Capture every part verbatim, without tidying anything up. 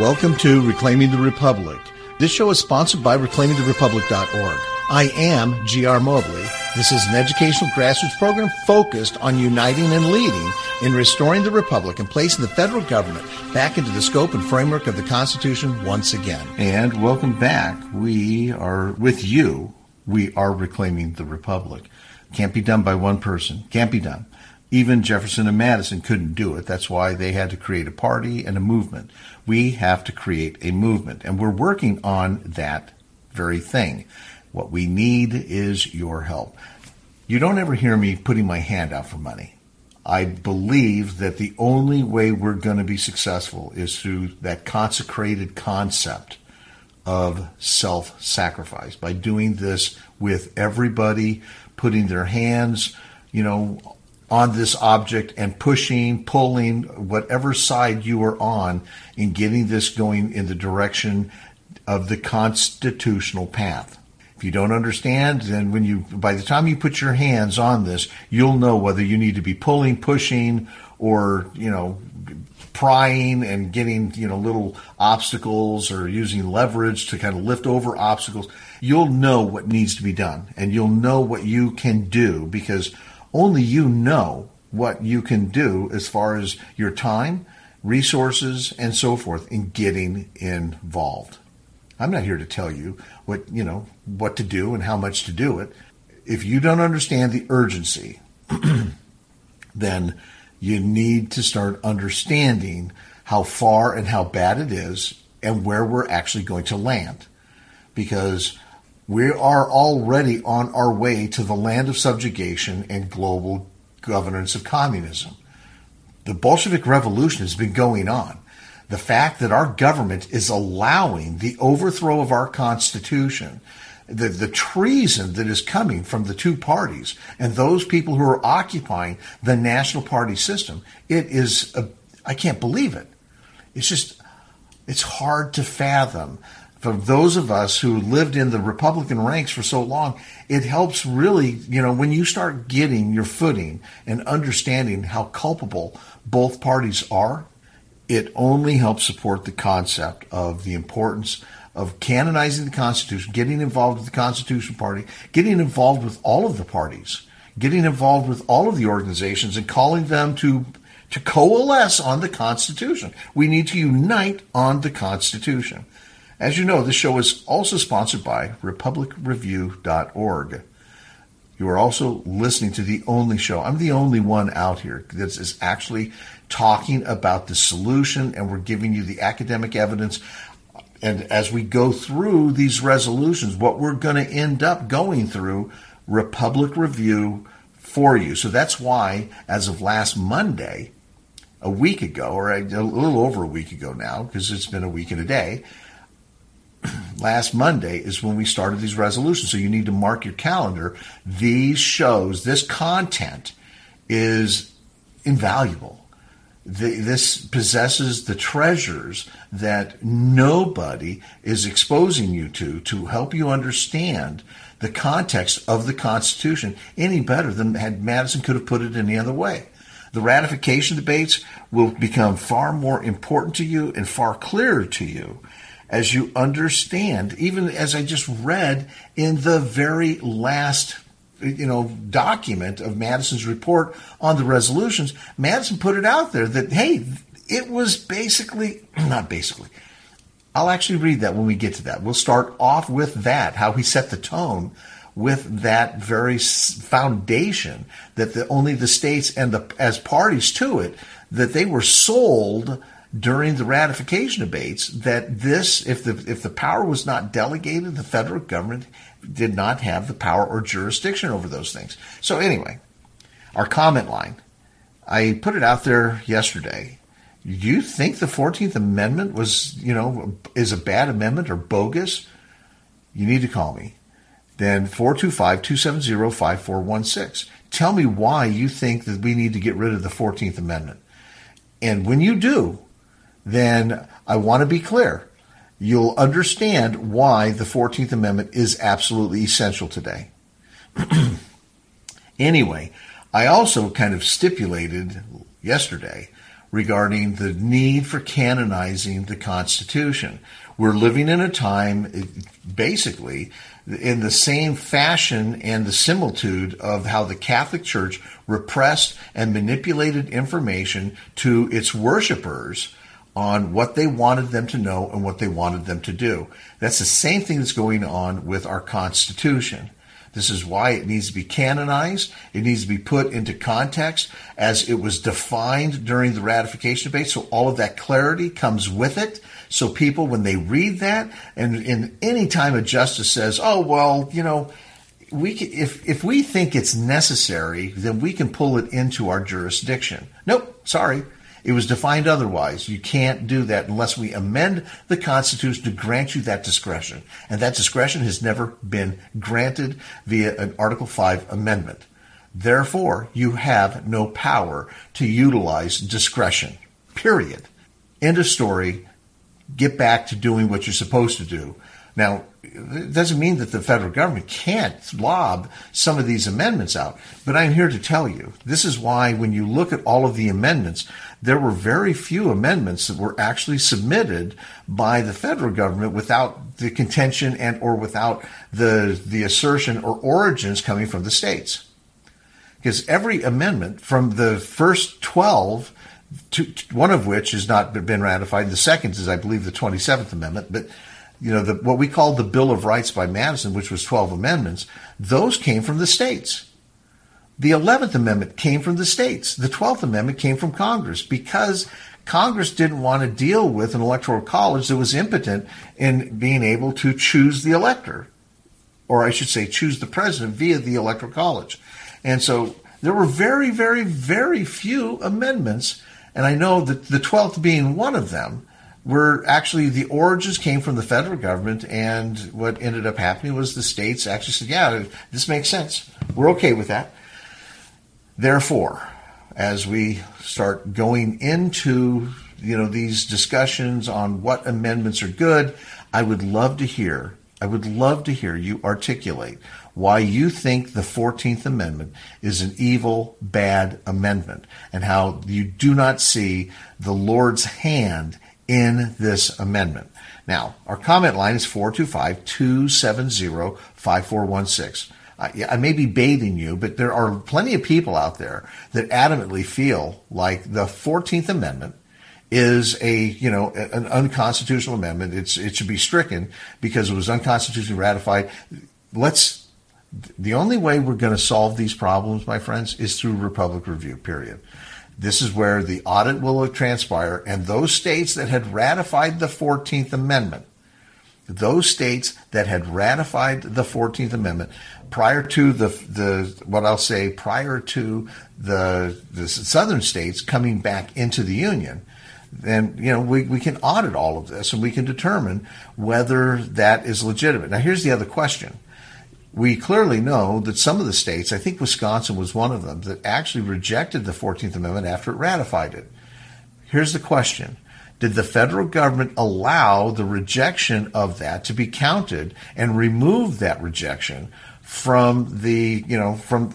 Welcome to Reclaiming the Republic. This show is sponsored by reclaiming the republic dot org. I am G R Mobley. This is an educational grassroots program focused on uniting and leading in restoring the republic and placing the federal government back into the scope and framework of the Constitution once again. And welcome back. We are with you. We are reclaiming the republic. Can't be done by one person. Can't be done. Even Jefferson and Madison couldn't do it. That's why they had to create a party and a movement. We have to create a movement, and we're working on that very thing. What we need is your help. You don't ever hear me putting my hand out for money. I believe that the only way we're going to be successful is through that consecrated concept of self-sacrifice, by doing this with everybody putting their hands, you know, on this object and pushing, pulling, whatever side you are on in getting this going in the direction of the constitutional path. If you don't understand, then when you, by the time you put your hands on this, you'll know whether you need to be pulling, pushing, or, you know, prying and getting, you know, little obstacles or using leverage to kind of lift over obstacles. You'll know what needs to be done, and you'll know what you can do, because only you know what you can do as far as your time, resources, and so forth in getting involved. I'm not here to tell you what, you know, what to do and how much to do it. If you don't understand the urgency, then you need to start understanding how far and how bad it is and where we're actually going to land. Because we are already on our way to the land of subjugation and global governance of communism. The Bolshevik Revolution has been going on. The fact that our government is allowing the overthrow of our Constitution, the, the treason that is coming from the two parties and those people who are occupying the national party system, it is, a, I can't believe it. It's just, it's hard to fathom. For those of us who lived in the Republican ranks for so long, it helps really, you know, when you start getting your footing and understanding how culpable both parties are, it only helps support the concept of the importance of canonizing the Constitution, getting involved with the Constitution Party, getting involved with all of the parties, getting involved with all of the organizations and calling them to, to coalesce on the Constitution. We need to unite on the Constitution. As you know, this show is also sponsored by republic review dot org. You are also listening to the only show. I'm the only one out here that is actually talking about the solution, and we're giving you the academic evidence. And as we go through these resolutions, what we're going to end up going through, Republic Review for you. So that's why, as of last Monday, a week ago, or a, a little over a week ago now, because it's been a week and a day, last Monday is when we started these resolutions. So you need to mark your calendar. These shows, this content is invaluable. The, this possesses the treasures that nobody is exposing you to, to help you understand the context of the Constitution any better than had Madison could have put it any other way. The ratification debates will become far more important to you and far clearer to you as you understand, even as I just read in the very last, you know, document of Madison's report on the resolutions, Madison put it out there that, hey, it was basically, not basically, I'll actually read that when we get to that. We'll start off with that, how he set the tone with that very foundation that the, only the states and the as parties to it, that they were sold during the ratification debates, that this, if the if the power was not delegated, the federal government did not have the power or jurisdiction over those things. So anyway, our comment line, I put it out there yesterday. Do you think the fourteenth Amendment was, you know, is a bad amendment or bogus? You need to call me. Then four two five, two seven zero, five four one six. Tell me why you think that we need to get rid of the fourteenth Amendment. And when you do, then I want to be clear. You'll understand why the fourteenth Amendment is absolutely essential today. Anyway, I also kind of stipulated yesterday regarding the need for canonizing the Constitution. We're living in a time, basically, in the same fashion and the similitude of how the Catholic Church repressed and manipulated information to its worshipers on what they wanted them to know and what they wanted them to do. That's the same thing that's going on with our Constitution. This is why it needs to be canonized. It needs to be put into context as it was defined during the ratification debate, so all of that clarity comes with it. So people, when they read that, and in any time a justice says, oh, well, you know, we can, if, if we think it's necessary, then we can pull it into our jurisdiction. Nope, sorry. It was defined otherwise. You can't do that unless we amend the Constitution to grant you that discretion. And that discretion has never been granted via an Article five amendment. Therefore, you have no power to utilize discretion. Period. End of story. Get back to doing what you're supposed to do. Now, it doesn't mean that the federal government can't lob some of these amendments out, but I'm here to tell you, this is why when you look at all of the amendments, there were very few amendments that were actually submitted by the federal government without the contention and or without the, the assertion or origins coming from the states. Because every amendment from the first twelve, to, one of which has not been ratified, the second is, I believe, the twenty-seventh Amendment, but you know, the, what we call the Bill of Rights by Madison, which was twelve amendments, those came from the states. The eleventh Amendment came from the states. The twelfth Amendment came from Congress because Congress didn't want to deal with an electoral college that was impotent in being able to choose the elector, or I should say choose the president via the electoral college. And so there were very, very, very few amendments, and I know that the twelfth being one of them, were actually the origins came from the federal government, and what ended up happening was the states actually said, yeah, this makes sense. We're okay with that. Therefore, as we start going into, you know, these discussions on what amendments are good, I would love to hear, I would love to hear you articulate why you think the fourteenth Amendment is an evil, bad amendment, and how you do not see the Lord's hand in this amendment. Now, our comment line is four two five, two seven zero, five four one six. I, I may be baiting you, but there are plenty of people out there that adamantly feel like the fourteenth Amendment is a, you know, an unconstitutional amendment. It's, it should be stricken because it was unconstitutionally ratified. Let's, the only way we're going to solve these problems, my friends, is through Republic review, period. This is where the audit will transpire, and those states that had ratified the fourteenth Amendment, those states that had ratified the fourteenth Amendment prior to the, the what I'll say, prior to the, the southern states coming back into the Union, then, you know, we, we can audit all of this and we can determine whether that is legitimate. Now, here's the other question. We clearly know that some of the states, I think Wisconsin was one of them, that actually rejected the fourteenth Amendment after it ratified it. Here's the question. Did the federal government allow the rejection of that to be counted and remove that rejection from the, you know, from,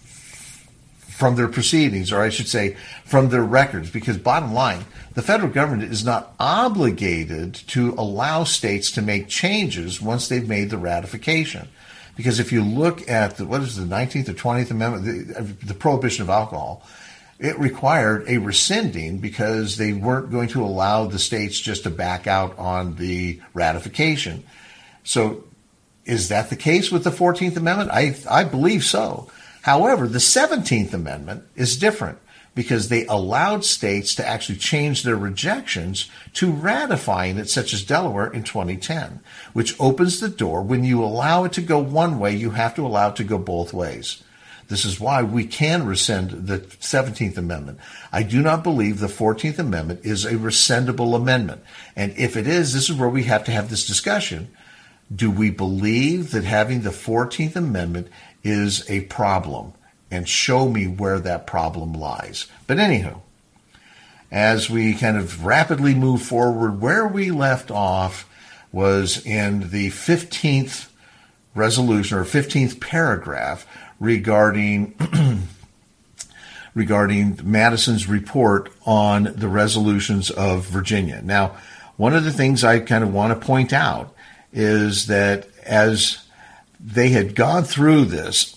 from their proceedings, or I should say from their records? Because bottom line, the federal government is not obligated to allow states to make changes once they've made the ratification. Because if you look at the, what is the nineteenth or twentieth Amendment, the, the prohibition of alcohol, it required a rescinding because they weren't going to allow the states just to back out on the ratification. So is that the case with the fourteenth Amendment? I, I believe so. However, the seventeenth Amendment is different because they allowed states to actually change their rejections to ratifying it, such as Delaware in twenty ten, which opens the door. When you allow it to go one way, you have to allow it to go both ways. This is why we can rescind the seventeenth Amendment. I do not believe the fourteenth Amendment is a rescindable amendment. And if it is, this is where we have to have this discussion. Do we believe that having the fourteenth Amendment is a problem? And show me where that problem lies. But anywho, as we kind of rapidly move forward, where we left off was in the fifteenth resolution or fifteenth paragraph regarding regarding Madison's report on the resolutions of Virginia. Now, one of the things I kind of want to point out is that as they had gone through this,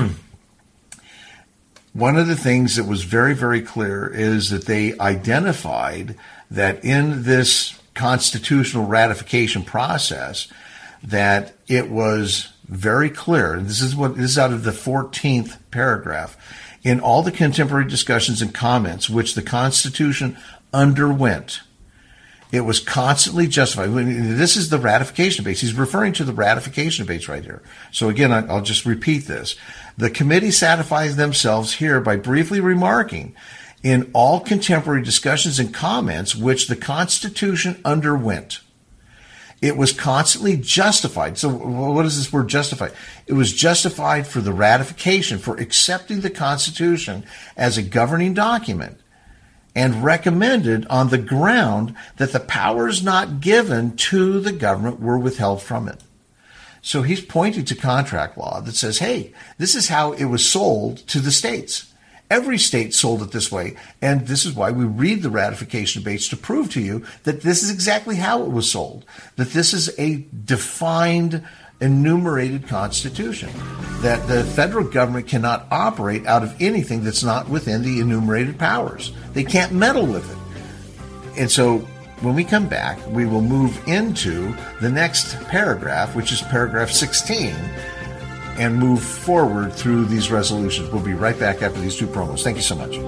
one of the things that was very, very clear is that they identified that in this constitutional ratification process, that it was very clear, and this is what this is out of the fourteenth paragraph, in all the contemporary discussions and comments which the Constitution underwent, it was constantly justified. This is the ratification debates. He's referring to the ratification debates right here. So again, I'll just repeat this. The committee satisfies themselves here by briefly remarking, in all contemporary discussions and comments which the Constitution underwent, it was constantly justified. So what is this word justified? It was justified for the ratification, for accepting the Constitution as a governing document, and recommended on the ground that the powers not given to the government were withheld from it. So he's pointing to contract law that says, hey, this is how it was sold to the states. Every state sold it this way, and this is why we read the ratification debates to prove to you that this is exactly how it was sold, that this is a defined, enumerated constitution, that the federal government cannot operate out of anything that's not within the enumerated powers. They can't meddle with it. And so when we come back, we will move into the next paragraph, which is paragraph sixteen, and move forward through these resolutions. We'll be right back after these two promos. Thank you so much.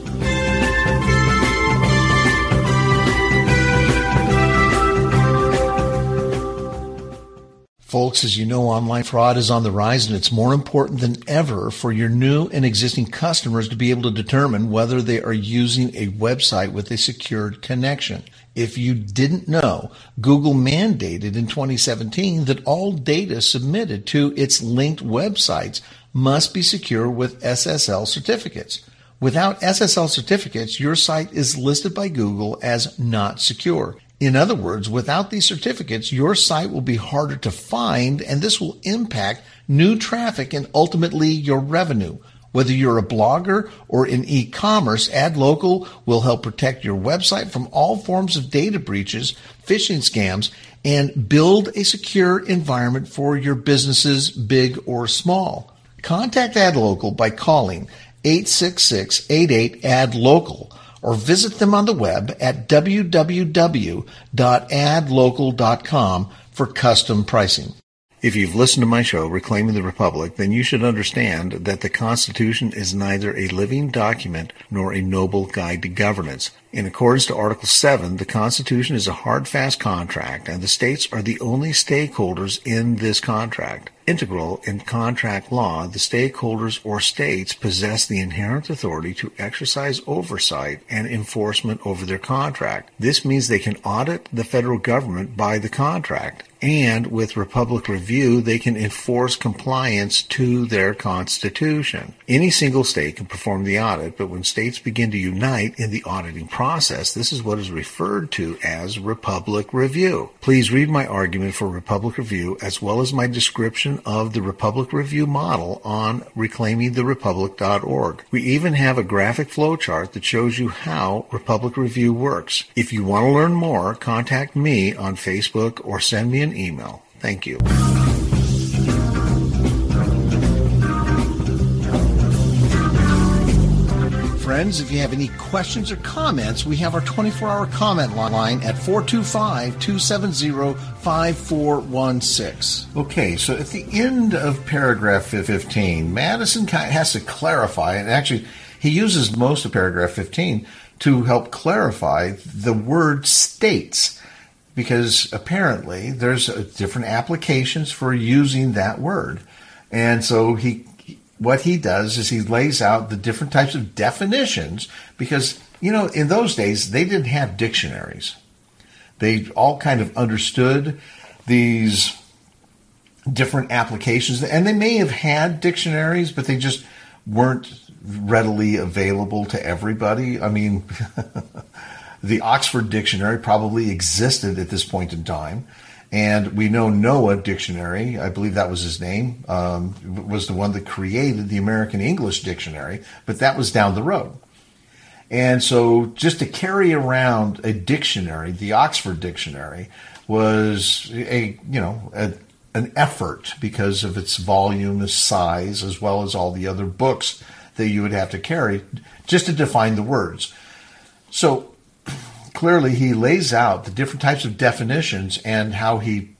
Folks, as you know, online fraud is on the rise, and it's more important than ever for your new and existing customers to be able to determine whether they are using a website with a secured connection. If you didn't know, Google mandated in twenty seventeen that all data submitted to its linked websites must be secure with S S L certificates. Without S S L certificates, your site is listed by Google as not secure. In other words, without these certificates, your site will be harder to find, and this will impact new traffic and ultimately your revenue. Whether you're a blogger or in e-commerce, AdLocal will help protect your website from all forms of data breaches, phishing scams, and build a secure environment for your businesses, big or small. Contact AdLocal by calling eight six six, eight eight, A D local or visit them on the web at w w w dot ad local dot com for custom pricing. If you've listened to my show, Reclaiming the Republic, then you should understand that the Constitution is neither a living document nor a noble guide to governance. In accordance to Article seven, the Constitution is a hard, fast contract, and the states are the only stakeholders in this contract. Integral in contract law, the stakeholders or states possess the inherent authority to exercise oversight and enforcement over their contract. This means they can audit the federal government by the contract, and with Republic Review, they can enforce compliance to their Constitution. Any single state can perform the audit, but when states begin to unite in the auditing process, this is what is referred to as Republic Review. Please read my argument for Republic Review as well as my description of the Republic Review model on reclaiming the republic dot org. We even have a graphic flowchart that shows you how Republic Review works. If you want to learn more, contact me on Facebook or send me an email. Thank you. Friends, if you have any questions or comments, we have our twenty-four hour comment line at four two five, two seven zero, five four one six. Okay, so at the end of paragraph fifteen, Madison has to clarify, and actually he uses most of paragraph fifteen to help clarify the word states, because apparently there's different applications for using that word. And so he what he does is he lays out the different types of definitions, because, you know, in those days, they didn't have dictionaries. They all kind of understood these different applications, and they may have had dictionaries, but they just weren't readily available to everybody. I mean, the Oxford Dictionary probably existed at this point in time, And we know Noah Dictionary, I believe that was his name, um, was the one that created the American English Dictionary, but that was down the road. And so just to carry around a dictionary, the Oxford Dictionary, was a, you know, a, an effort because of its volume, its size, as well as all the other books that you would have to carry just to define the words. So clearly he lays out the different types of definitions and how he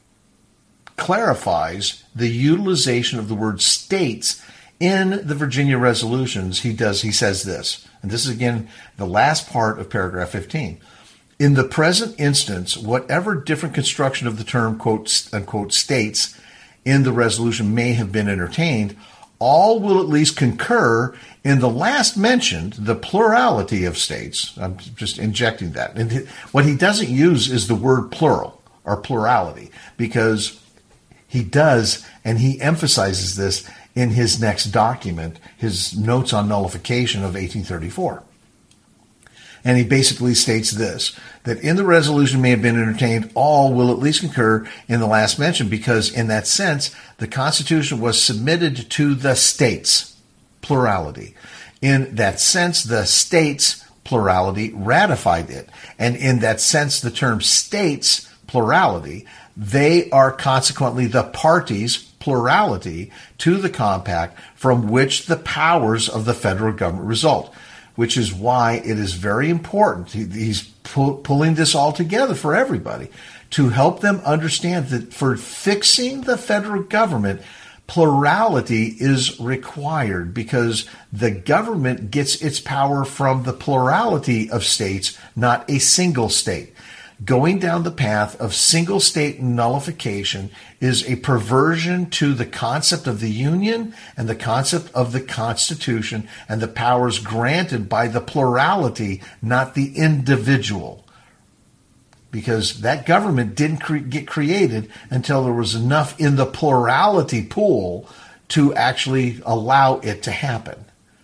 clarifies the utilization of the word states in the Virginia resolutions. He does, he says this, and this is again the last part of paragraph fifteen. In the present instance, whatever different construction of the term, quote, unquote, states in the resolution may have been entertained, all will at least concur in the last mentioned, the plurality of states. I'm just injecting that. And what he doesn't use is the word plural or plurality, because he does, and he emphasizes this in his next document, his Notes on Nullification of eighteen thirty-four. And he basically states this, that in the resolution may have been entertained, all will at least concur in the last mentioned, because in that sense, the Constitution was submitted to the states, plurality. In that sense, the states, plurality, ratified it. And in that sense, the term states, plurality, they are consequently the parties, plurality, to the compact from which the powers of the federal government result. Which is why it is very important. He, he's pu- pulling this all together for everybody to help them understand that for fixing the federal government, plurality is required, because the government gets its power from the plurality of states, not a single state. Going down the path of single state nullification is a perversion to the concept of the Union and the concept of the Constitution and the powers granted by the plurality, not the individual. Because that government didn't cre- get created until there was enough in the plurality pool to actually allow it to happen.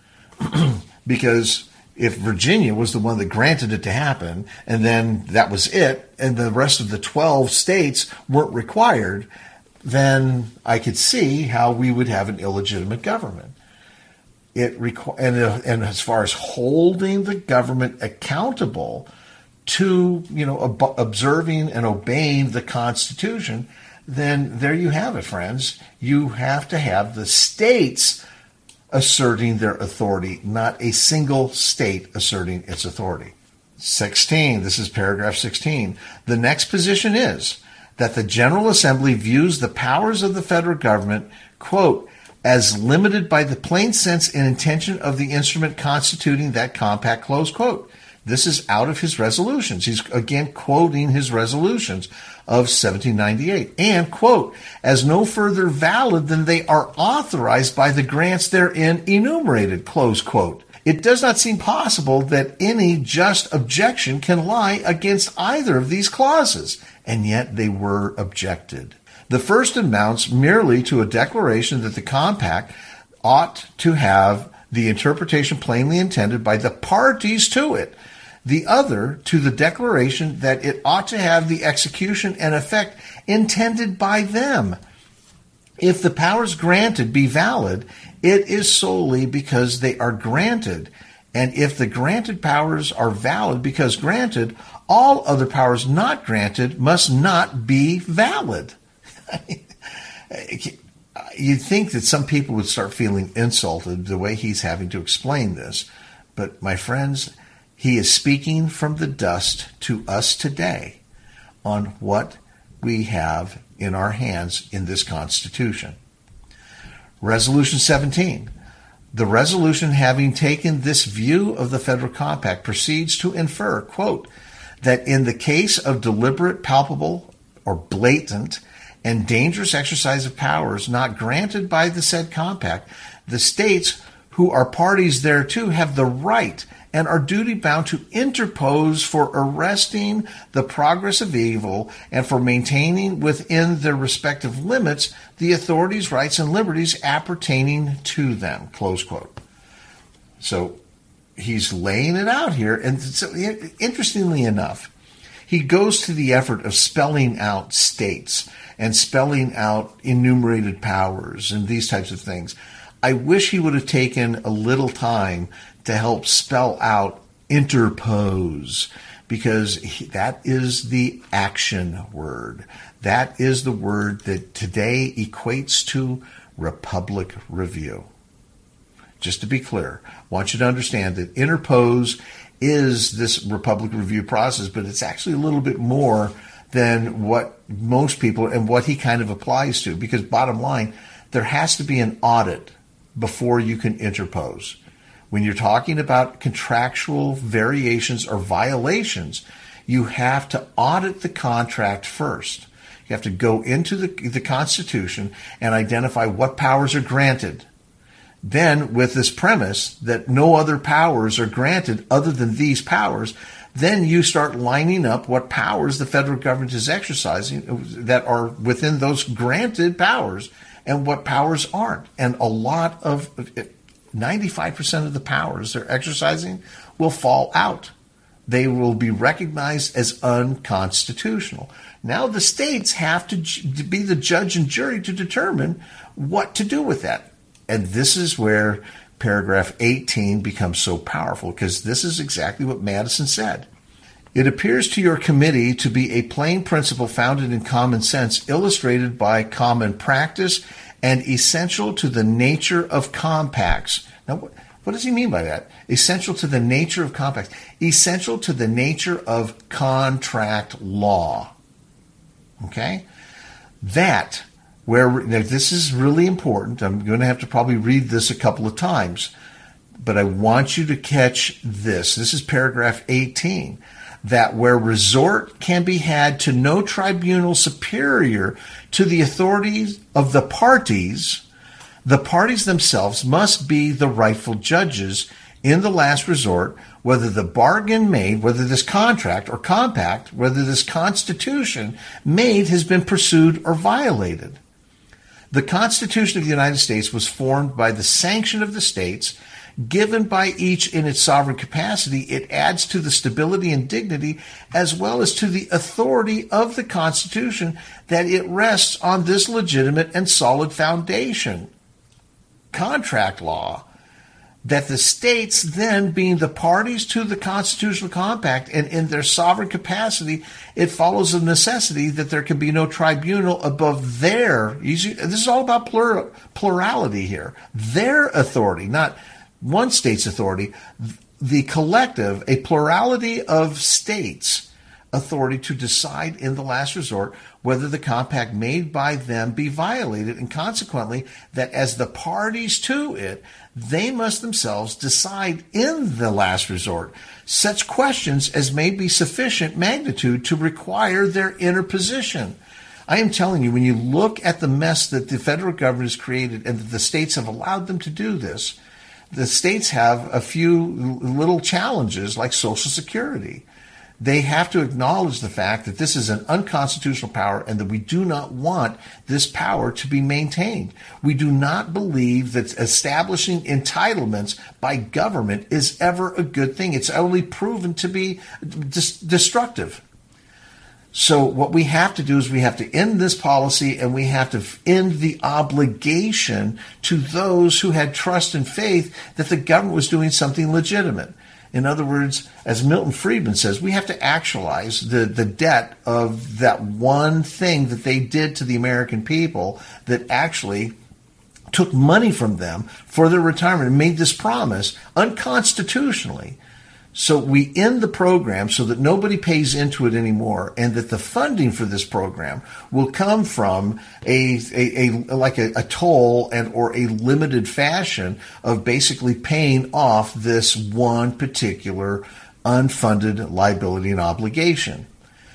Because if Virginia was the one that granted it to happen, and then that was it, and the rest of the twelve states weren't required, then I could see how we would have an illegitimate government. It requ- and, uh, and as far as holding the government accountable to, you know, ob- observing and obeying the Constitution, then there you have it, friends. You have to have the states asserting their authority, not a single state asserting its authority. sixteen, this is paragraph sixteen. The next position is that the General Assembly views the powers of the federal government, quote, as limited by the plain sense and intention of the instrument constituting that compact, close quote. This is out of his resolutions. He's again quoting his resolutions of seventeen ninety-eight. And, quote, as no further valid than they are authorized by the grants therein enumerated, close quote. It does not seem possible that any just objection can lie against either of these clauses, and yet they were objected. The first amounts merely to a declaration that the compact ought to have the interpretation plainly intended by the parties to it. The other to the declaration that it ought to have the execution and effect intended by them. If the powers granted be valid, it is solely because they are granted. And if the granted powers are valid because granted, all other powers not granted must not be valid. You'd think that some people would start feeling insulted the way he's having to explain this. But my friends, he is speaking from the dust to us today on what we have in our hands in this Constitution. Resolution seventeen. The resolution, having taken this view of the federal compact, proceeds to infer, quote, that in the case of deliberate, palpable, or blatant and dangerous exercise of powers not granted by the said compact, the states who are parties thereto have the right and are duty-bound to interpose for arresting the progress of evil and for maintaining within their respective limits the authorities, rights, and liberties appertaining to them, close quote. So he's laying it out here, and so, interestingly enough, he goes to the effort of spelling out states and spelling out enumerated powers and these types of things. I wish he would have taken a little time to help spell out interpose, because he, that is the action word. That is the word that today equates to Republic Review. Just to be clear, I want you to understand that interpose is this Republic Review process, but it's actually a little bit more than what most people and what he kind of applies to, because bottom line, there has to be an audit before you can interpose. When you're talking about contractual variations or violations, you have to audit the contract first. You have to go into the, the Constitution and identify what powers are granted. Then, with this premise that no other powers are granted other than these powers, then you start lining up what powers the federal government is exercising that are within those granted powers and what powers aren't. And a lot of, ninety-five percent of the powers they're exercising will fall out. They will be recognized as unconstitutional. Now the states have to, to be the judge and jury to determine what to do with that. And this is where paragraph eighteen becomes so powerful, because this is exactly what Madison said. It appears to your committee to be a plain principle founded in common sense, illustrated by common practice, and essential to the nature of compacts. Now, what, what does he mean by that? Essential to the nature of compacts. Essential to the nature of contract law. Okay? That, where now this is really important. I'm going to have to probably read this a couple of times, but I want you to catch this. This is paragraph eighteen. That where resort can be had to no tribunal superior to the authorities of the parties, the parties themselves must be the rightful judges in the last resort, whether the bargain made, whether this contract or compact, whether this constitution made has been pursued or violated. The Constitution of the United States was formed by the sanction of the states, given by each in its sovereign capacity. It adds to the stability and dignity as well as to the authority of the Constitution that it rests on this legitimate and solid foundation. Contract law, that the states then being the parties to the constitutional compact and in their sovereign capacity, it follows of necessity that there can be no tribunal above their, this is all about plural, plurality here, their authority, not one state's authority, the collective, a plurality of states' authority to decide in the last resort whether the compact made by them be violated, and consequently that as the parties to it, they must themselves decide in the last resort such questions as may be sufficient magnitude to require their interposition. I am telling you, when you look at the mess that the federal government has created and that the states have allowed them to do this, the states have a few little challenges like Social Security. They have to acknowledge the fact that this is an unconstitutional power and that we do not want this power to be maintained. We do not believe that establishing entitlements by government is ever a good thing. It's only proven to be dis- destructive. So what we have to do is we have to end this policy, and we have to end the obligation to those who had trust and faith that the government was doing something legitimate. In other words, as Milton Friedman says, we have to actualize the, the debt of that one thing that they did to the American people that actually took money from them for their retirement and made this promise unconstitutionally. So we end the program so that nobody pays into it anymore, and that the funding for this program will come from a, a, a like a, a toll and or a limited fashion of basically paying off this one particular unfunded liability and obligation.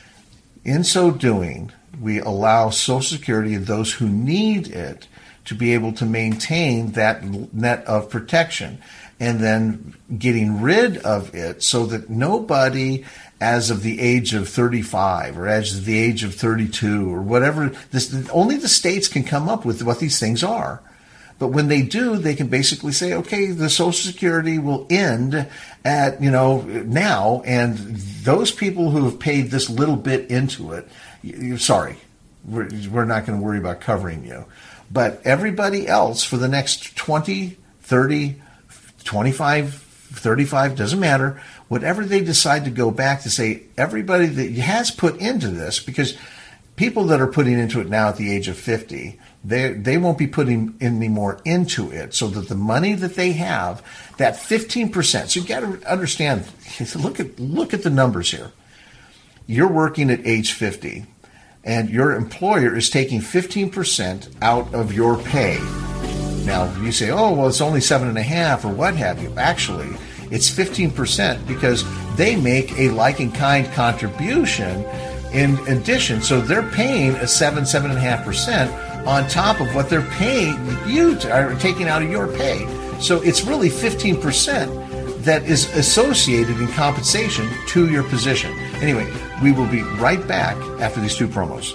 In so doing, we allow Social Security and those who need it to be able to maintain that net of protection, and then getting rid of it so that nobody as of the age of thirty-five or as of the age of thirty-two or whatever, this, only the states can come up with what these things are. But when they do, they can basically say, okay, the Social Security will end at, you know, now, and those people who have paid this little bit into it, you're sorry, we're, we're not going to worry about covering you. But everybody else for the next twenty, thirty, twenty-five, thirty-five, doesn't matter, whatever they decide to go back to say, everybody that has put into this, because people that are putting into it now at the age of fifty, they they won't be putting any more into it, so that the money that they have, that fifteen percent, so you got to understand, look at look at the numbers here. You're working at age fifty, and your employer is taking fifteen percent out of your pay. Now, you say, oh, well, it's only seven and a half or what have you. Actually, it's fifteen percent because they make a like and kind contribution in addition. So they're paying a seven, seven and a half percent on top of what they're paying you to, are taking out of your pay. So it's really fifteen percent that is associated in compensation to your position. Anyway, we will be right back after these two promos.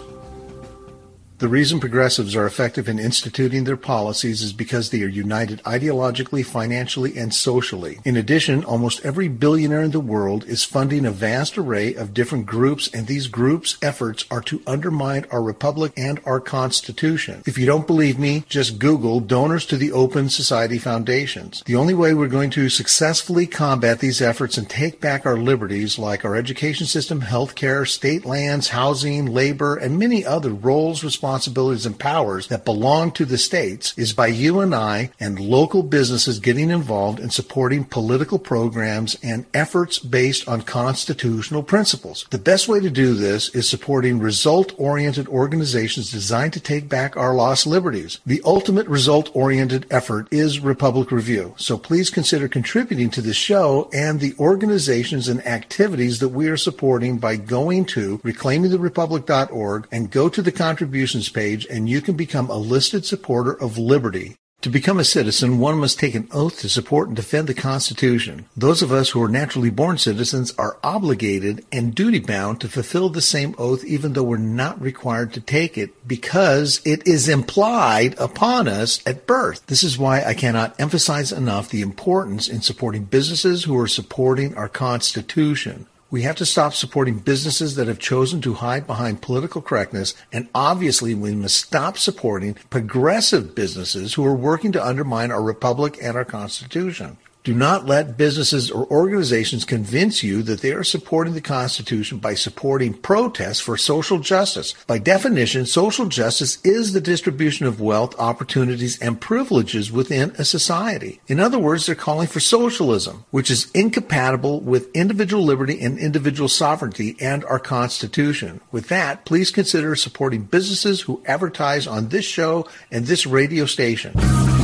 The reason progressives are effective in instituting their policies is because they are united ideologically, financially, and socially. In addition, almost every billionaire in the world is funding a vast array of different groups, and these groups' efforts are to undermine our republic and our Constitution. If you don't believe me, just Google donors to the Open Society Foundations. The only way we're going to successfully combat these efforts and take back our liberties, like our education system, healthcare, state lands, housing, labor, and many other roles, responsibilities, responsibilities and powers that belong to the states, is by you and I and local businesses getting involved in supporting political programs and efforts based on constitutional principles. The best way to do this is supporting result-oriented organizations designed to take back our lost liberties. The ultimate result-oriented effort is Republic Review, so please consider contributing to this show and the organizations and activities that we are supporting by going to reclaiming the republic dot org and go to the contributions page, and you can become a listed supporter of liberty. To become a citizen, one must take an oath to support and defend the Constitution. Those of us who are naturally born citizens are obligated and duty-bound to fulfill the same oath, even though we're not required to take it, because it is implied upon us at birth. This is why I cannot emphasize enough the importance in supporting businesses who are supporting our Constitution. We have to stop supporting businesses that have chosen to hide behind political correctness, and obviously we must stop supporting progressive businesses who are working to undermine our republic and our Constitution. Do not let businesses or organizations convince you that they are supporting the Constitution by supporting protests for social justice. By definition, social justice is the distribution of wealth, opportunities, and privileges within a society. In other words, they're calling for socialism, which is incompatible with individual liberty and individual sovereignty and our Constitution. With that, please consider supporting businesses who advertise on this show and this radio station.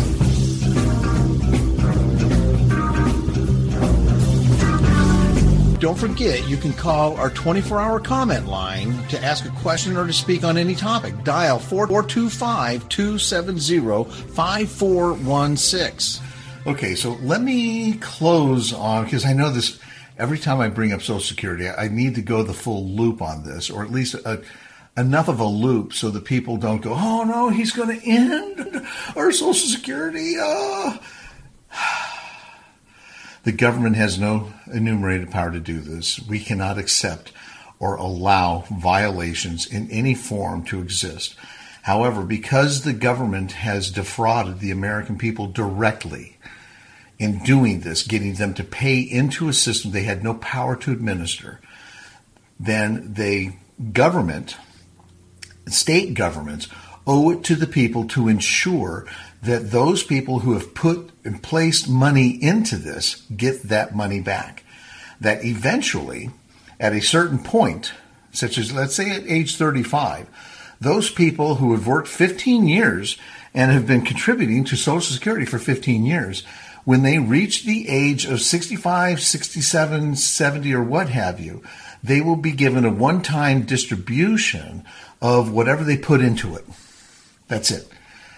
Don't forget, you can call our twenty-four hour comment line to ask a question or to speak on any topic. Dial four two five, two seven zero, five four one six. Okay, so let me close on, because I know this, every time I bring up Social Security, I need to go the full loop on this, or at least a, enough of a loop so that people don't go, oh no, he's going to end our Social Security. Uh. The government has no enumerated power to do this. We cannot accept or allow violations in any form to exist. However, because the government has defrauded the American people directly in doing this, getting them to pay into a system they had no power to administer, then the government, state governments, owe it to the people to ensure that those people who have put and placed money into this get that money back. That eventually, at a certain point, such as let's say at age thirty-five, those people who have worked fifteen years and have been contributing to Social Security for fifteen years, when they reach the age of sixty-five, sixty-seven, seventy, or what have you, they will be given a one-time distribution of whatever they put into it. That's it.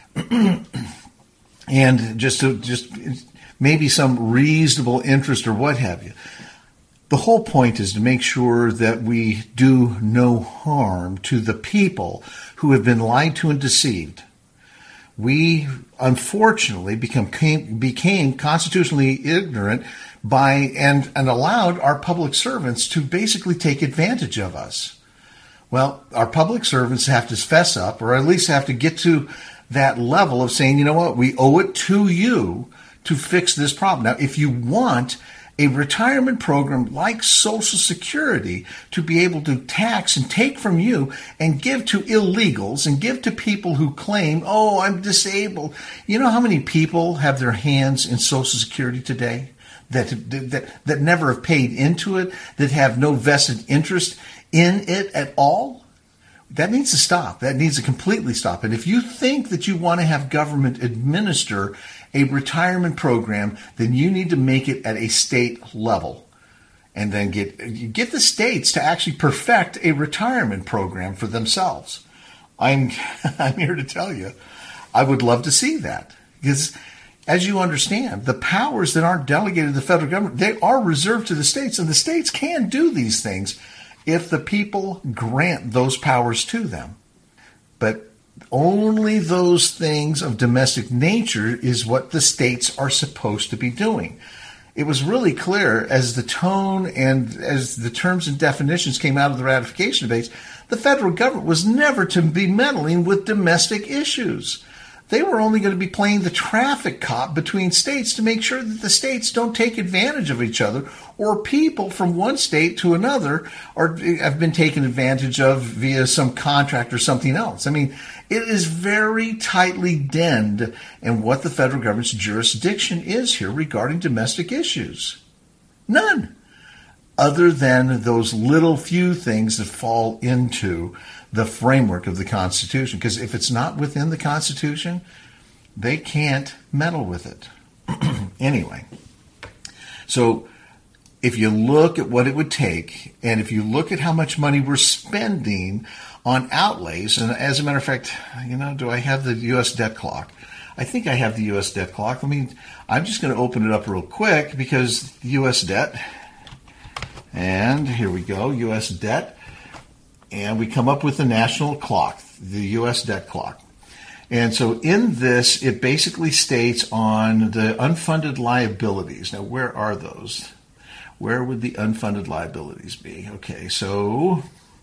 And just to, just maybe some reasonable interest or what have you. The whole point is to make sure that we do no harm to the people who have been lied to and deceived. we unfortunately become came, became constitutionally ignorant by and, and allowed our public servants to basically take advantage of us. Well, our public servants have to fess up, or at least have to get to that level of saying, you know what, we owe it to you to fix this problem. Now, if you want a retirement program like Social Security to be able to tax and take from you and give to illegals and give to people who claim, oh, I'm disabled. You know how many people have their hands in Social Security today that that that never have paid into it, that have no vested interest in it at all? That needs to stop. That needs to completely stop. And if you think that you want to have government administer a retirement program, then you need to make it at a state level, and then get get the states to actually perfect a retirement program for themselves. I'm I'm here to tell you, I would love to see that, because as you understand, the powers that aren't delegated to the federal government, they are reserved to the states, and the states can do these things if the people grant those powers to them. But only those things of domestic nature is what the states are supposed to be doing. It was really clear as the tone and as the terms and definitions came out of the ratification debates, the federal government was never to be meddling with domestic issues. They were only going to be playing the traffic cop between states to make sure that the states don't take advantage of each other, or people from one state to another are have been taken advantage of via some contract or something else. I mean, it is very tightly denned in what the federal government's jurisdiction is here regarding domestic issues. None. Other than those little few things that fall into the framework of the Constitution. Because if it's not within the Constitution, they can't meddle with it. Anyway, so if you look at what it would take, and if you look at how much money we're spending on outlays, and as a matter of fact, you know, do I have the U S debt clock? I think I have the U S debt clock. I mean, I'm just going to open it up real quick, because the U S debt, and here we go, U S debt, and we come up with the national clock, the U S debt clock. And so in this, it basically states on the unfunded liabilities. Now, where are those? Where would the unfunded liabilities be? Okay, so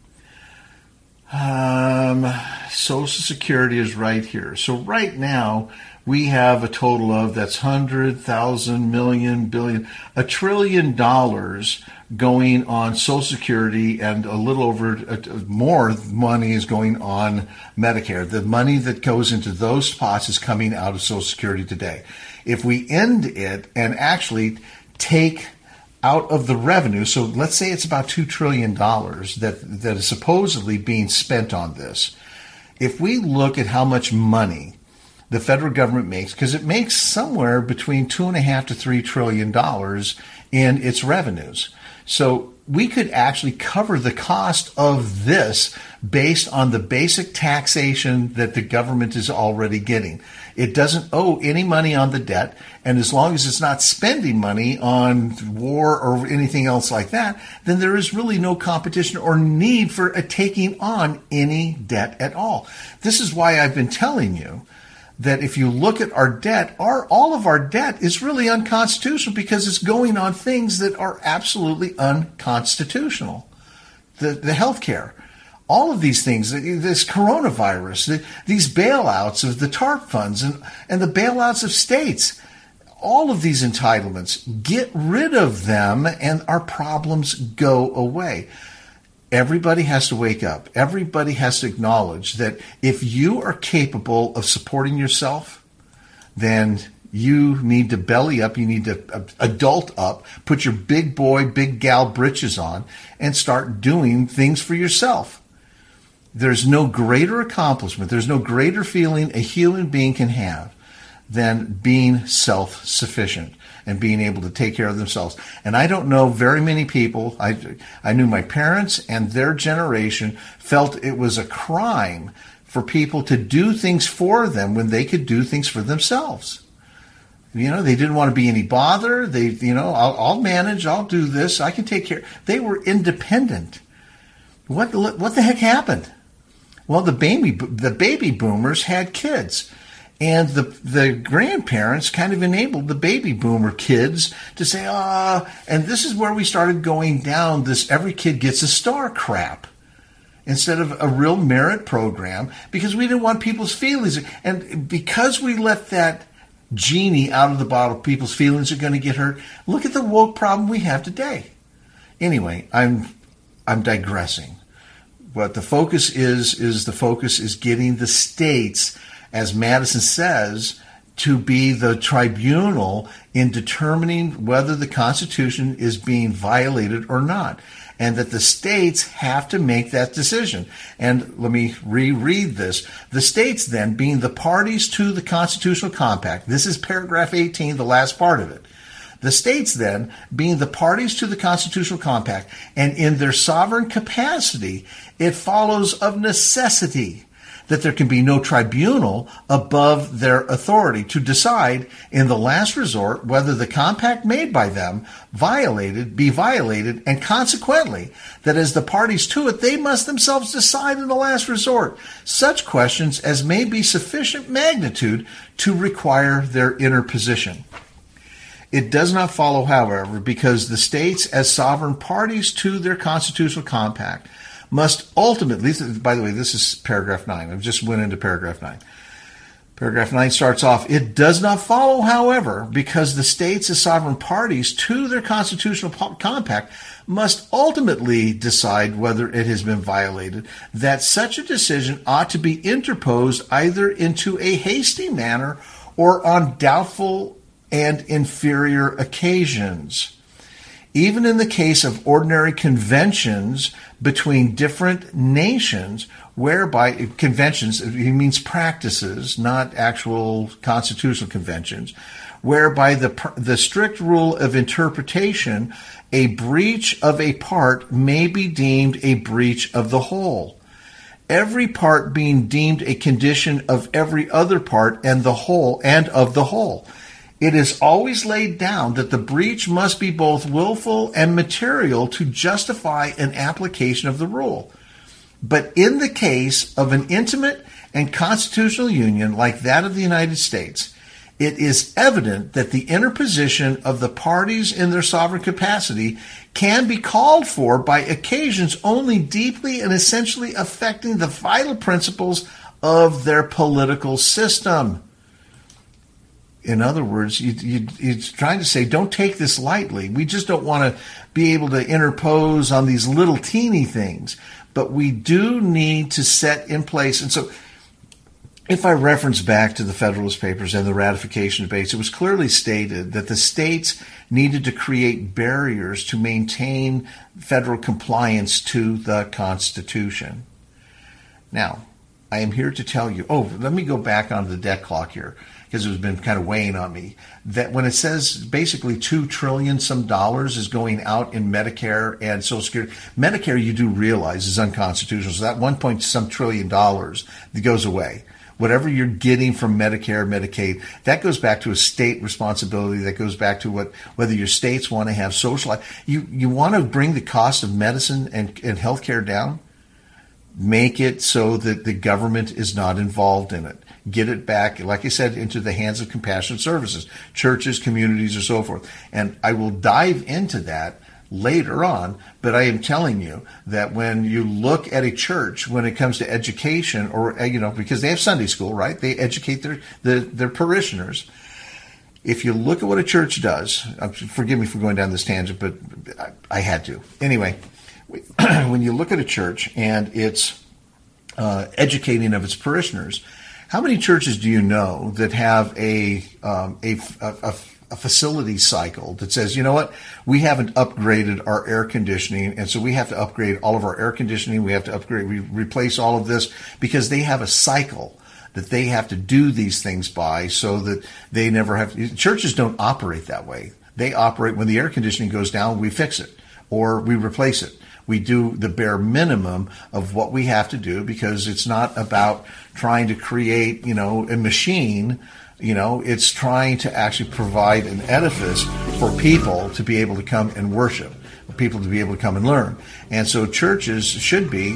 um, Social Security is right here. So right now, we have a total of, that's one hundred thousand, million, billion, a trillion dollars going on Social Security, and a little over, uh, more money is going on Medicare. The money that goes into those pots is coming out of Social Security today. If we end it and actually take out of the revenue, so let's say it's about two trillion dollars that, that is supposedly being spent on this. If we look at how much money the federal government makes, because it makes somewhere between two and a half to three trillion dollars in its revenues. So we could actually cover the cost of this based on the basic taxation that the government is already getting. It doesn't owe any money on the debt, and as long as it's not spending money on war or anything else like that, then there is really no competition or need for a taking on any debt at all. This is why I've been telling you that if you look at our debt, our all of our debt is really unconstitutional, because it's going on things that are absolutely unconstitutional. The the healthcare, all of these things, this coronavirus, the, these bailouts of the TARP funds and, and the bailouts of states, all of these entitlements, get rid of them and our problems go away. Everybody has to wake up. Everybody has to acknowledge that if you are capable of supporting yourself, then you need to belly up, you need to adult up, put your big boy, big gal britches on, and start doing things for yourself. There's no greater accomplishment, there's no greater feeling a human being can have than being self-sufficient and being able to take care of themselves. And I don't know very many people, I, I knew my parents and their generation felt it was a crime for people to do things for them when they could do things for themselves. You know, they didn't want to be any bother. They, you know, I'll, I'll manage, I'll do this, I can take care. They were independent. What, what the heck happened? Well, the baby, the baby boomers had kids. And the the grandparents kind of enabled the baby boomer kids to say, ah, and this is where we started going down this every kid gets a star crap instead of a real merit program, because we didn't want people's feelings. And because we let that genie out of the bottle, people's feelings are going to get hurt. Look at the woke problem we have today. Anyway, I'm I'm digressing. What the focus is, is the focus is getting the states, as Madison says, to be the tribunal in determining whether the Constitution is being violated or not, and that the states have to make that decision. And let me reread this. The states then, being the parties to the Constitutional Compact, this is paragraph eighteen, the last part of it. The states then, being the parties to the Constitutional Compact, and in their sovereign capacity, it follows of necessity that there can be no tribunal above their authority to decide, in the last resort, whether the compact made by them violated, be violated, and consequently, that as the parties to it, they must themselves decide in the last resort such questions as may be sufficient magnitude to require their interposition. It does not follow, however, because the states, as sovereign parties to their constitutional compact, must ultimately, by the way, this is paragraph nine. I just went into paragraph nine. Paragraph nine starts off, it does not follow, however, because the states as sovereign parties to their constitutional compact must ultimately decide whether it has been violated, that such a decision ought to be interposed either into a hasty manner or on doubtful and inferior occasions. Even in the case of ordinary conventions between different nations, whereby conventions, he means practices, not actual constitutional conventions, whereby the the strict rule of interpretation, a breach of a part may be deemed a breach of the whole, every part being deemed a condition of every other part and the whole and of the whole. It is always laid down that the breach must be both willful and material to justify an application of the rule. But in the case of an intimate and constitutional union like that of the United States, it is evident that the interposition of the parties in their sovereign capacity can be called for by occasions only deeply and essentially affecting the vital principles of their political system. In other words, you, you, it's trying to say, don't take this lightly. We just don't want to be able to interpose on these little teeny things. But we do need to set in place. And so if I reference back to the Federalist Papers and the ratification debates, it was clearly stated that the states needed to create barriers to maintain federal compliance to the Constitution. Now, I am here to tell you, oh, let me go back onto the debt clock here, because it's been kind of weighing on me, that when it says basically two trillion some dollars is going out in Medicare and Social Security, Medicare you do realize is unconstitutional. So that one point some trillion dollars that goes away. Whatever you're getting from Medicare, Medicaid, that goes back to a state responsibility. That goes back to what whether your states want to have social life. You you want to bring the cost of medicine and, and healthcare down? Make it so that the government is not involved in it. Get it back, like I said, into the hands of compassionate services, churches, communities, or so forth. And I will dive into that later on, but I am telling you that when you look at a church, when it comes to education, or, you know, because they have Sunday school, right? They educate their, their, their parishioners. If you look at what a church does, forgive me for going down this tangent, but I, I had to. Anyway, when you look at a church and it's uh, educating of its parishioners, how many churches do you know that have a, um, a, a, a facility cycle that says, you know what, we haven't upgraded our air conditioning, and so we have to upgrade all of our air conditioning, we have to upgrade, we replace all of this, because they have a cycle that they have to do these things by so that they never have to. Churches don't operate that way. They operate when the air conditioning goes down, we fix it or we replace it. We do the bare minimum of what we have to do, because it's not about trying to create, you know, a machine. You know, it's trying to actually provide an edifice for people to be able to come and worship. people to be able to come and learn. And so churches should be,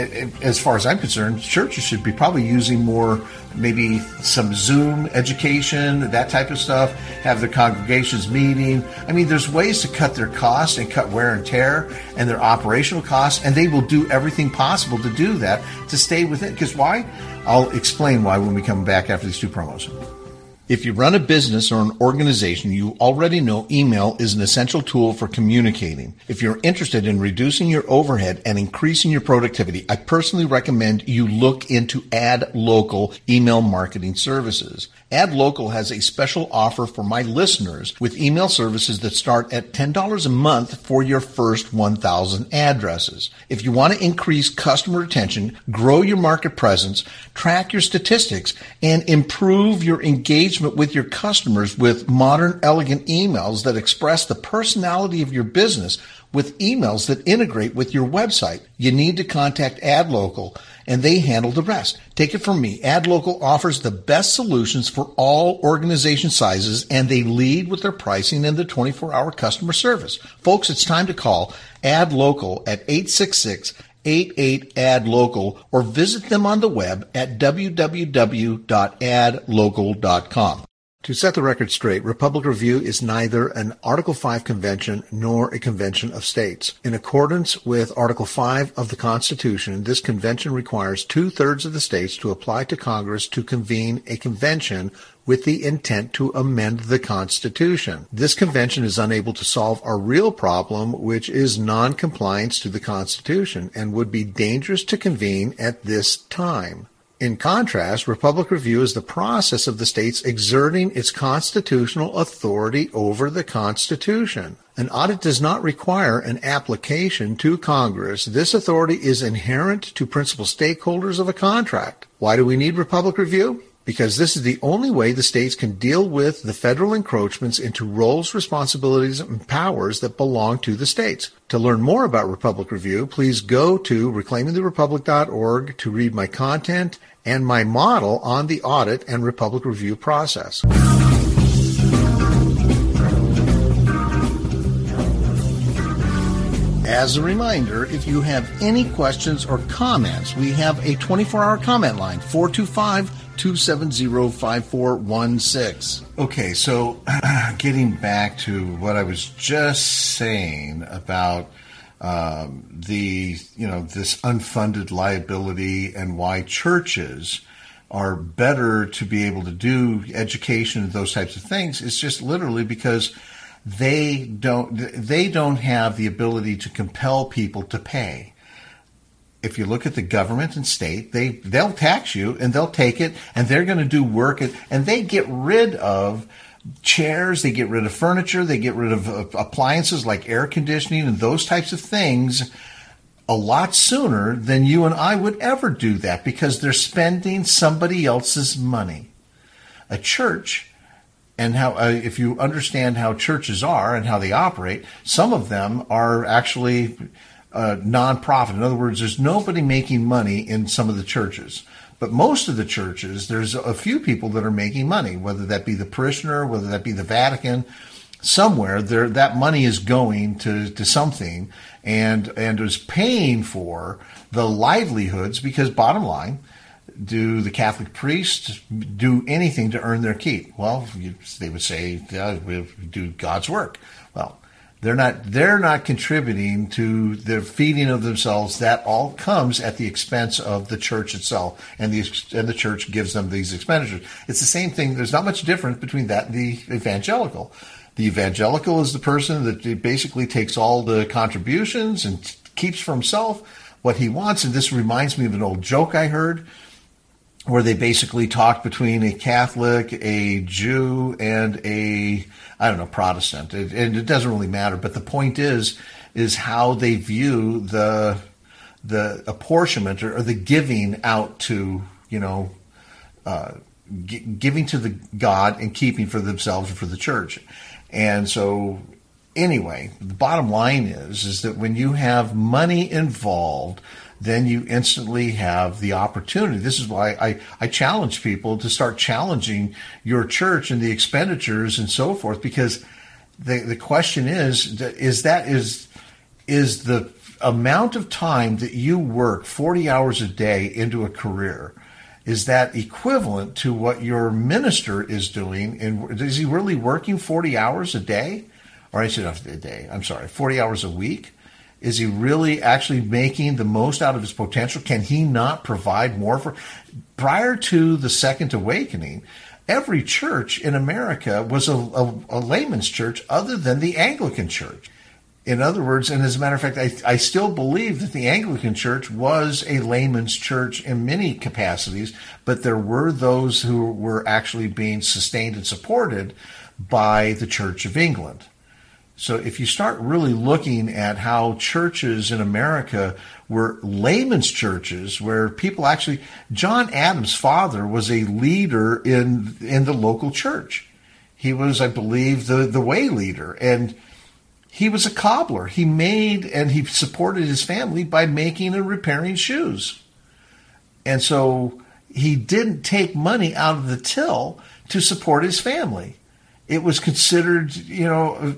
as far as I'm concerned, churches should be probably using more, maybe some Zoom education, that type of stuff, have their congregations meeting. I mean, there's ways to cut their costs and cut wear and tear and their operational costs, and they will do everything possible to do that, to stay within. Because why? I'll explain why when we come back after these two promos. If you run a business or an organization, you already know email is an essential tool for communicating. If you're interested in reducing your overhead and increasing your productivity, I personally recommend you look into AdLocal email marketing services. AdLocal has a special offer for my listeners with email services that start at ten dollars a month for your first one thousand addresses. If you want to increase customer retention, grow your market presence, track your statistics, and improve your engagement with your customers with modern, elegant emails that express the personality of your business with emails that integrate with your website, you need to contact AdLocal, and they handle the rest. Take it from me. AdLocal offers the best solutions for all organization sizes, and they lead with their pricing and the twenty-four hour customer service. Folks, it's time to call AdLocal at eight six six, eight eight, A D local or visit them on the web at w w w dot ad local dot com. To set the record straight, Republic Review is neither an Article five convention nor a convention of states. In accordance with Article five of the Constitution, this convention requires two-thirds of the states to apply to Congress to convene a convention with the intent to amend the Constitution. This convention is unable to solve our real problem, which is non-compliance to the Constitution, and would be dangerous to convene at this time. In contrast, Republic Review is the process of the states exerting its constitutional authority over the Constitution. An audit does not require an application to Congress. This authority is inherent to principal stakeholders of a contract. Why do we need Republic Review? Because this is the only way the states can deal with the federal encroachments into roles, responsibilities, and powers that belong to the states. To learn more about Republic Review, please go to reclaiming the republic dot org to read my content and my model on the audit and Republic Review process. As a reminder, if you have any questions or comments, we have a twenty-four hour comment line, four two five, two seven zero, five four one six. Okay, so getting back to what I was just saying about um, the, you know, this unfunded liability and why churches are better to be able to do education and those types of things, is just literally because they don't they don't have the ability to compel people to pay. If you look at the government and state, they, they'll tax you and they'll take it and they're going to do work, and, and they get rid of chairs, they get rid of furniture, they get rid of uh, appliances like air conditioning and those types of things a lot sooner than you and I would ever do that, because they're spending somebody else's money. A church, and how uh, if you understand how churches are and how they operate, some of them are actually uh, non-profit. In other words, there's nobody making money in some of the churches. But most of the churches, there's a few people that are making money, whether that be the parishioner, whether that be the Vatican. Somewhere there, that money is going to, to something and, and is paying for the livelihoods, because bottom line, do the Catholic priests do anything to earn their keep? Well, you, they would say, yeah, we do God's work. Well, they're not, they're not contributing to the feeding of themselves. That all comes at the expense of the church itself, and the, and the church gives them these expenditures. It's the same thing. There's not much difference between that and the evangelical. The evangelical is the person that basically takes all the contributions and t- keeps for himself what he wants. And this reminds me of an old joke I heard, where they basically talked between a Catholic, a Jew, and a, I don't know, Protestant. It, and it doesn't really matter. But the point is, is how they view the the apportionment or, or the giving out to, you know, uh, g- giving to the God and keeping for themselves and for the church. And so, anyway, the bottom line is, is that when you have money involved, then you instantly have the opportunity. This is why I, I challenge people to start challenging your church and the expenditures and so forth, because the the question is, is that is is the amount of time that you work forty hours a day into a career, is that equivalent to what your minister is doing? And is he really working forty hours a day? Or I should have a day, I'm sorry, forty hours a week? Is he really actually making the most out of his potential? Can he not provide more for? Prior to the Second Awakening, every church in America was a, a, a layman's church other than the Anglican Church. In other words, and as a matter of fact, I, I still believe that the Anglican Church was a layman's church in many capacities, but there were those who were actually being sustained and supported by the Church of England. So if you start really looking at how churches in America were layman's churches, where people actually, John Adams' father was a leader in in the local church. He was, I believe, the, the way leader. And he was a cobbler. He made and he supported his family by making and repairing shoes. And so he didn't take money out of the till to support his family. It was considered, you know,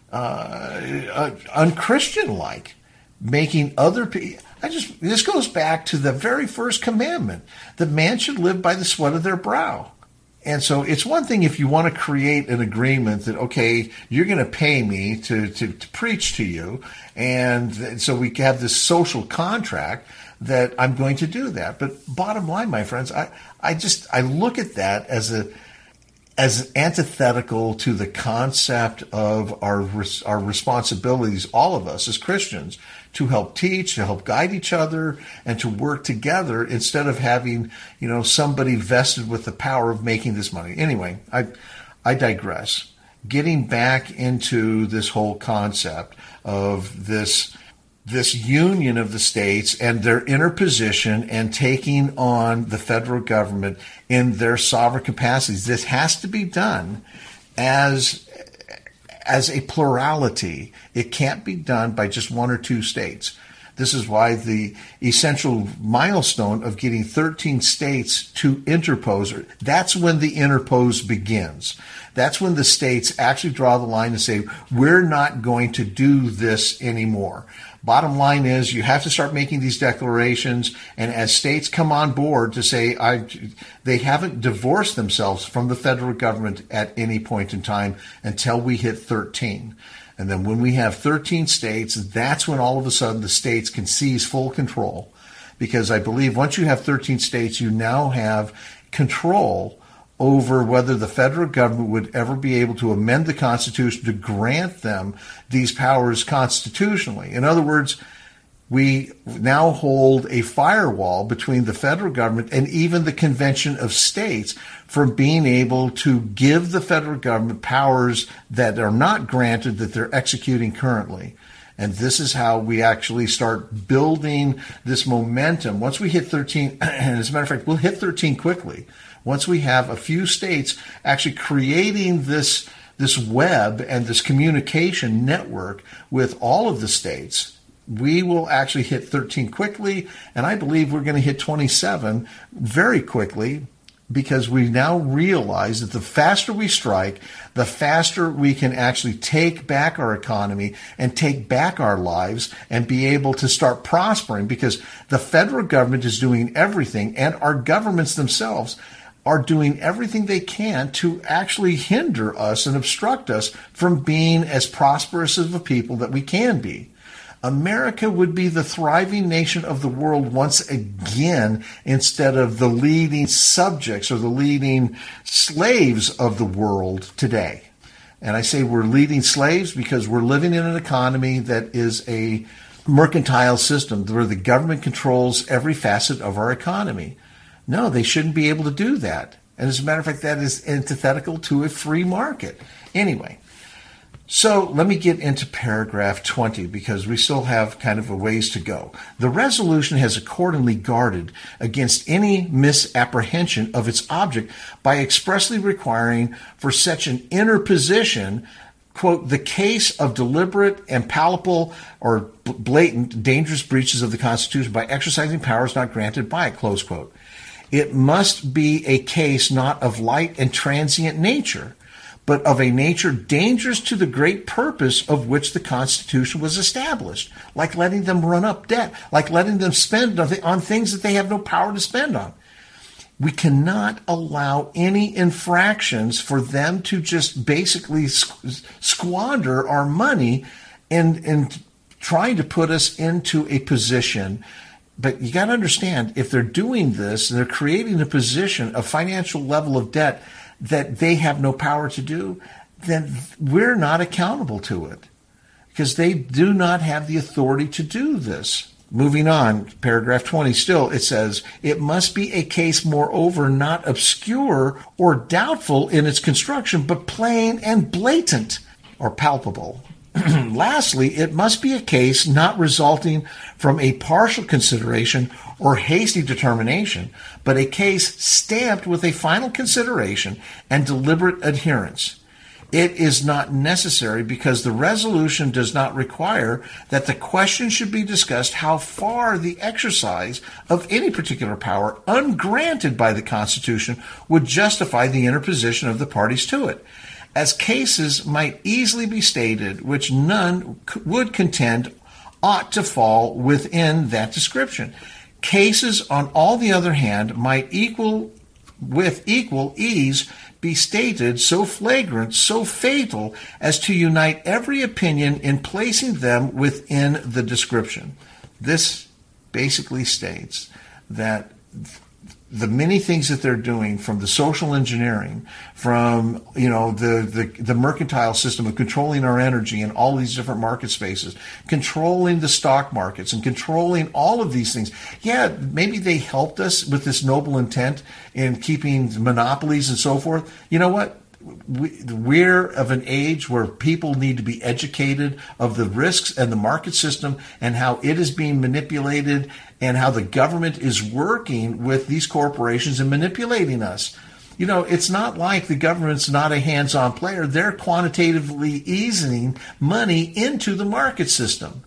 Uh, uh, unchristian-like, making other people. I just this goes back to the very first commandment: that man should live by the sweat of their brow. And so it's one thing if you want to create an agreement that, okay, you're going to pay me to, to, to preach to you, and so we have this social contract that I'm going to do that. But bottom line, my friends, I, I just I look at that as a as antithetical to the concept of our our responsibilities, all of us as Christians, to help teach, to help guide each other, and to work together instead of having, you know, somebody vested with the power of making this money. Anyway, I I digress. Getting back into this whole concept of this this union of the states and their interposition and taking on the federal government in their sovereign capacities. This has to be done as, as a plurality. It can't be done by just one or two states. This is why the essential milestone of getting thirteen states to interpose, that's when the interpose begins. That's when the states actually draw the line and say, we're not going to do this anymore. Bottom line is you have to start making these declarations, and as states come on board to say I, they haven't divorced themselves from the federal government at any point in time until we hit thirteen. And then when we have thirteen states, that's when all of a sudden the states can seize full control. Because I believe once you have thirteen states, you now have control over whether the federal government would ever be able to amend the Constitution to grant them these powers constitutionally. In other words, we now hold a firewall between the federal government and even the Convention of States from being able to give the federal government powers that are not granted that they're executing currently. And this is how we actually start building this momentum. Once we hit thirteen, and as a matter of fact, we'll hit thirteen quickly. Once we have a few states actually creating this, this web and this communication network with all of the states, we will actually hit thirteen quickly, and I believe we're going to hit twenty-seven very quickly, because we now realize that the faster we strike, the faster we can actually take back our economy and take back our lives and be able to start prospering, because the federal government is doing everything, and our governments themselves are doing everything they can to actually hinder us and obstruct us from being as prosperous of a people that we can be. America would be the thriving nation of the world once again, instead of the leading subjects or the leading slaves of the world today. And I say we're leading slaves because we're living in an economy that is a mercantile system where the government controls every facet of our economy. No, they shouldn't be able to do that. And as a matter of fact, that is antithetical to a free market. Anyway, so let me get into paragraph twenty, because we still have kind of a ways to go. The resolution has accordingly guarded against any misapprehension of its object by expressly requiring for such an interposition, quote, the case of deliberate and palpable or blatant dangerous breaches of the Constitution by exercising powers not granted by it, close quote. It must be a case not of light and transient nature, but of a nature dangerous to the great purpose of which the Constitution was established, like letting them run up debt, like letting them spend on things that they have no power to spend on. We cannot allow any infractions for them to just basically squander our money and, and trying to put us into a position. But you got to understand, if they're doing this, they're creating a position, a financial level of debt that they have no power to do, then we're not accountable to it because they do not have the authority to do this. Moving on, paragraph twenty still, it says, it must be a case, moreover, not obscure or doubtful in its construction, but plain and blatant or palpable. Lastly, it must be a case not resulting from a partial consideration or hasty determination, but a case stamped with a final consideration and deliberate adherence. It is not necessary because the resolution does not require that the question should be discussed how far the exercise of any particular power ungranted by the Constitution would justify the interposition of the parties to it, as cases might easily be stated which none would contend ought to fall within that description. Cases, on all the other hand, might equal with equal ease be stated so flagrant, so fatal, as to unite every opinion in placing them within the description. This basically states that the many things that they're doing, from the social engineering, from, you know, the, the, the mercantile system of controlling our energy in all these different market spaces, controlling the stock markets and controlling all of these things. Yeah, maybe they helped us with this noble intent in keeping monopolies and so forth. You know what? We're of an age where people need to be educated of the risks and the market system and how it is being manipulated and how the government is working with these corporations and manipulating us. You know, it's not like the government's not a hands-on player. They're quantitatively easing money into the market system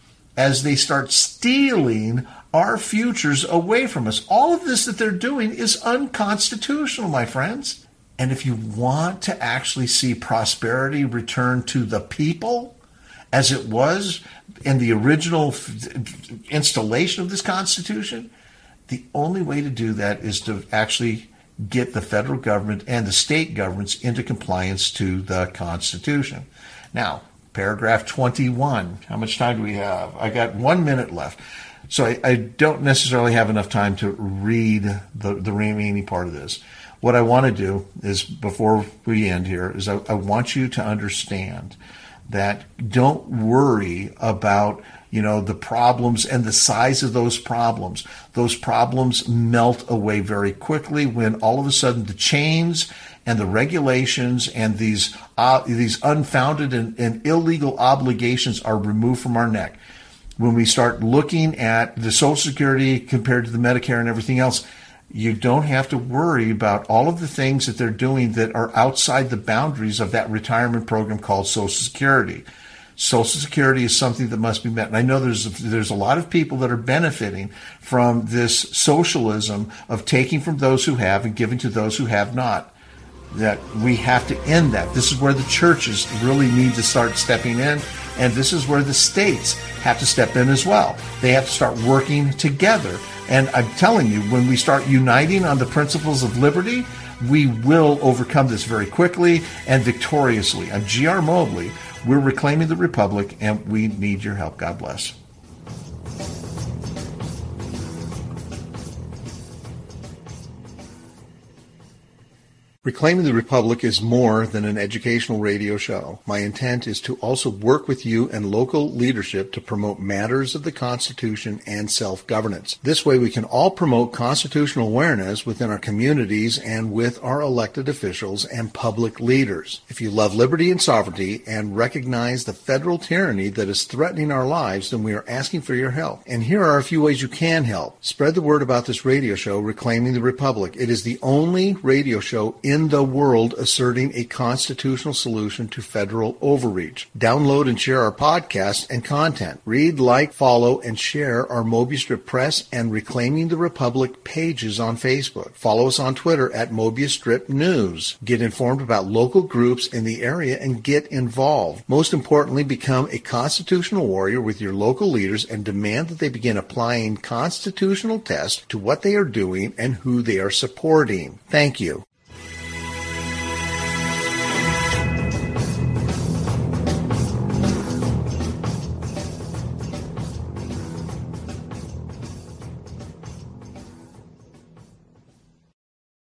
as they start stealing our futures away from us. All of this that they're doing is unconstitutional, my friends. And if you want to actually see prosperity return to the people, as it was in the original installation of this Constitution, the only way to do that is to actually get the federal government and the state governments into compliance to the Constitution. Now, paragraph twenty-one. How much time do we have? I got one minute left. So I, I don't necessarily have enough time to read the, the remaining part of this. What I want to do is, before we end here, is I, I want you to understand that don't worry about, you know, the problems and the size of those problems. Those problems melt away very quickly when all of a sudden the chains and the regulations and these uh, these unfounded and, and illegal obligations are removed from our neck. When we start looking at the Social Security compared to the Medicare and everything else, you don't have to worry about all of the things that they're doing that are outside the boundaries of that retirement program called Social Security. Social Security is something that must be met. And I know there's there's a lot of people that are benefiting from this socialism of taking from those who have and giving to those who have not. That we have to end that. This is where the churches really need to start stepping in, and this is where the states have to step in as well. They have to start working together. And I'm telling you, when we start uniting on the principles of liberty, we will overcome this very quickly and victoriously. I'm G R Mobley. We're reclaiming the Republic, and we need your help. God bless. Reclaiming the Republic is more than an educational radio show. My intent is to also work with you and local leadership to promote matters of the Constitution and self-governance. This way we can all promote constitutional awareness within our communities and with our elected officials and public leaders. If you love liberty and sovereignty and recognize the federal tyranny that is threatening our lives, then we are asking for your help. And here are a few ways you can help. Spread the word about this radio show, Reclaiming the Republic. It is the only radio show in in the world asserting a constitutional solution to federal overreach. Download and share our podcast and content. Read, like, follow, and share our Mobius Strip Press and Reclaiming the Republic pages on Facebook. Follow us on Twitter at Mobius Strip News. Get informed about local groups in the area and get involved. Most importantly, become a constitutional warrior with your local leaders and demand that they begin applying constitutional tests to what they are doing and who they are supporting. Thank you.